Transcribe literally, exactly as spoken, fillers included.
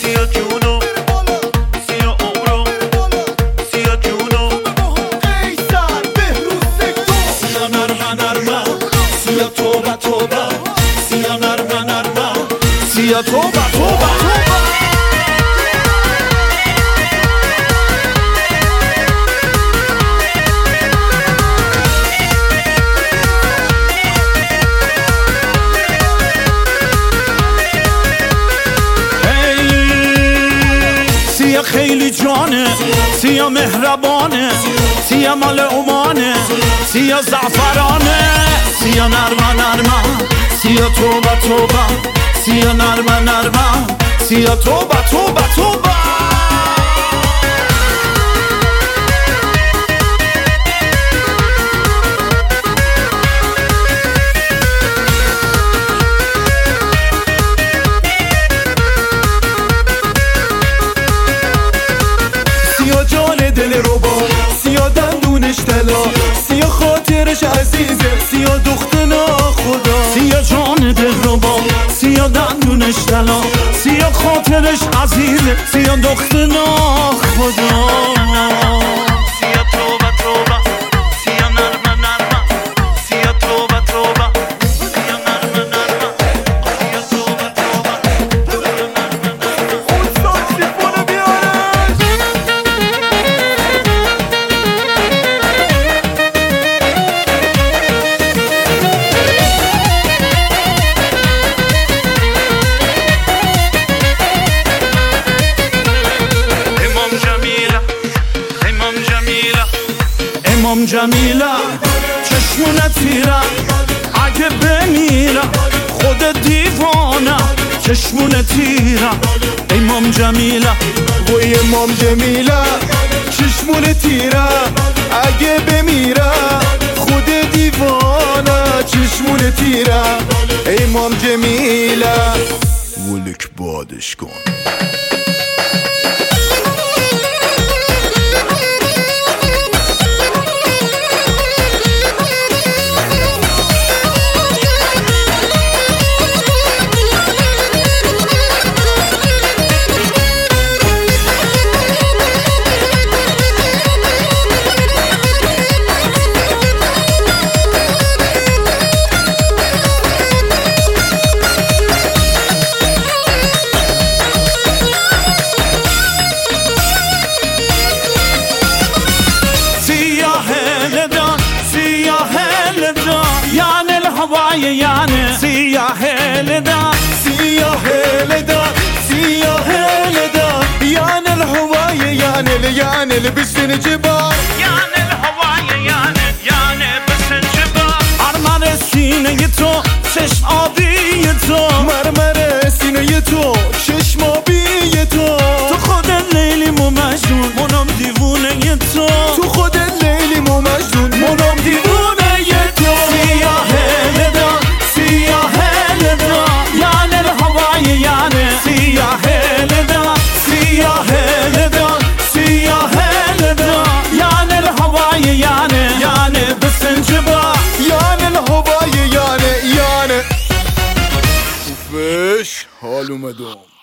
سیاه جنوب سیاه عمرو سیاه جنوب قیصر بهروز سکتور سیاه نرمه نرمه سیاه توبه توبه سیاه نرمه نرمه سیاه توبه توبه سیاه خیلی جانه سیاه مهربانه سیاه مال عمانه سیاه زعفرانه سیاه نرمه نرمه سیاه توبه توبه سیاه نرمه نرمه سیاه توبه توبه توبه سیاه جان دل ربا سیاه دندونش طلا سیاه خاطرش عزیزه سیاه دخت ناخدا سیاه جان دلربا سیاه دندونش طلا سیاه خاطرش عزیزه سیاه دخت ناخدا سیاه توبه توبه سیاه نرمه نرمه سیاه توبه توبه سیاه نرمه نرمه سیاه توبه توبه سیاه نرمه نرمه استاد سیفون بیارش امام جمیله امام جمیله امام جمیله چشمونه تیره اگه بمیره خود دیوانه چشمونه تیره امام جمیله وای امام جمیله چشمون تیره اگه بمیره خود دیوانه چشمون تیره امام جمیله ولک بادش کن يعني سياح لدا سياح لدا سياح لدا يعني الهواية يعني يعني لبسن جبال يعني الهواية يعني يعني بسن جبال مرمر سینه تو چشم آبی تو مرمر سینه تو چشم آبی تو تو خود لیلی مو مجنون منم دیوونه تو تو خود لیلی مو مجنون منم دیوونه تو سیاه لدا سیاه لدا يعني الهوای يعني سیاه لدا سیاه لدا سیاه لدا يعني الهوای يعني يعني بسنجبا يعني الهواية يعني يعني وفيش حال اومدم